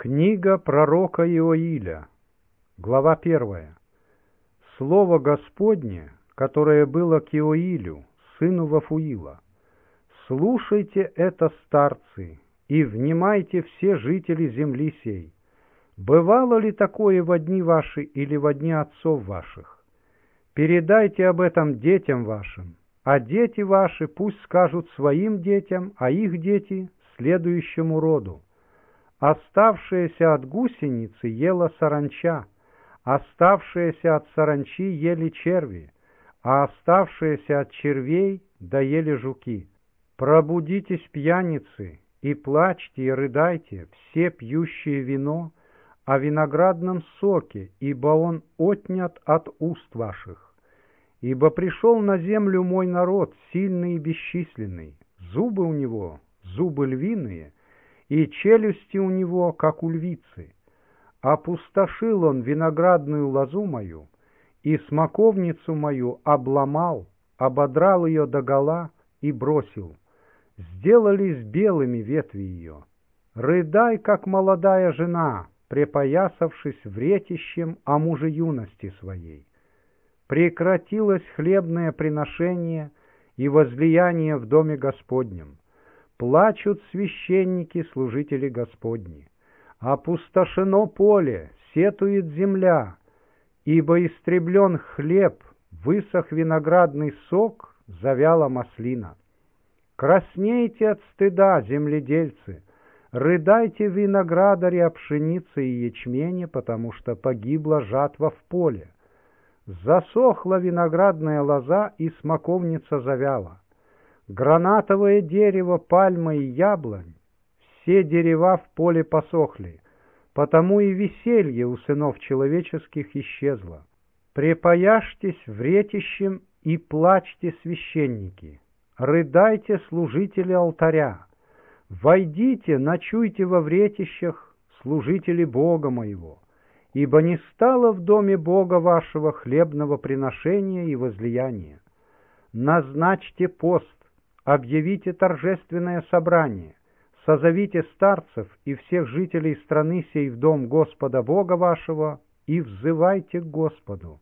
Книга пророка Иоиля, глава 1. Слово Господне, которое было к Иоилю, сыну Вафуила. «Слушайте это, старцы, и внимайте все жители земли сей. Бывало ли такое во дни ваши или во дни отцов ваших? Передайте об этом детям вашим, а дети ваши пусть скажут своим детям, а их дети — следующему роду. Оставшееся от гусеницы ела саранча, оставшееся от саранчи ели черви, а оставшееся от червей доели жуки. Пробудитесь, пьяницы, и плачьте, и рыдайте, все пьющие вино, о виноградном соке, ибо он отнят от уст ваших. Ибо пришел на землю мой народ, сильный и бесчисленный, зубы у него, зубы львиные, и челюсти у него, как у львицы. Опустошил он виноградную лозу мою, и смоковницу мою обломал, ободрал ее догола и бросил. Сделались белыми ветви ее. Рыдай, как молодая жена, припоясавшись вретищем о муже юности своей. Прекратилось хлебное приношение и возлияние в доме Господнем. Плачут священники, служители Господни. Опустошено поле, сетует земля, ибо истреблен хлеб, высох виноградный сок, завяла маслина. Краснейте от стыда, земледельцы, рыдайте виноградари о пшенице и ячмене, потому что погибла жатва в поле. Засохла виноградная лоза, и смоковница завяла. Гранатовое дерево, пальма и яблонь, все дерева в поле посохли, потому и веселье у сынов человеческих исчезло. Припояжьтесь вретищем и плачьте, священники, рыдайте, служители алтаря, войдите, ночуйте во вретищах, служители Бога моего, ибо не стало в доме Бога вашего хлебного приношения и возлияния. Назначьте пост, объявите торжественное собрание, созовите старцев и всех жителей страны сей в дом Господа Бога вашего и взывайте к Господу.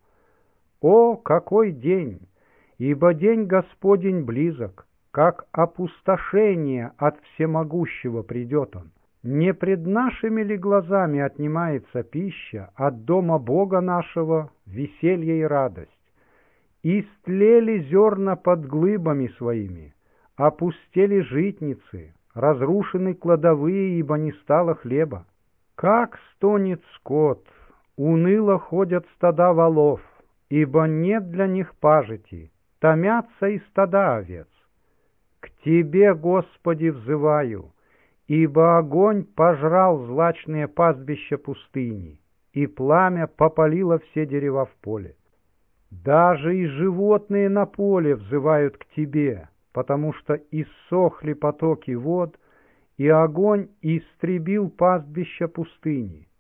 О, какой день! Ибо день Господень близок, как опустошение от всемогущего придет он. Не пред нашими ли глазами отнимается пища от дома Бога нашего, веселье и радость? Истлели зерна под глыбами своими, опустели житницы, разрушены кладовые, ибо не стало хлеба. Как стонет скот, уныло ходят стада волов, ибо нет для них пажити, томятся и стада овец. К Тебе, Господи, взываю, ибо огонь пожрал злачные пастбища пустыни, и пламя попалило все дерева в поле. Даже и животные на поле взывают к Тебе, потому что иссохли потоки вод, и огонь истребил пастбища пустыни.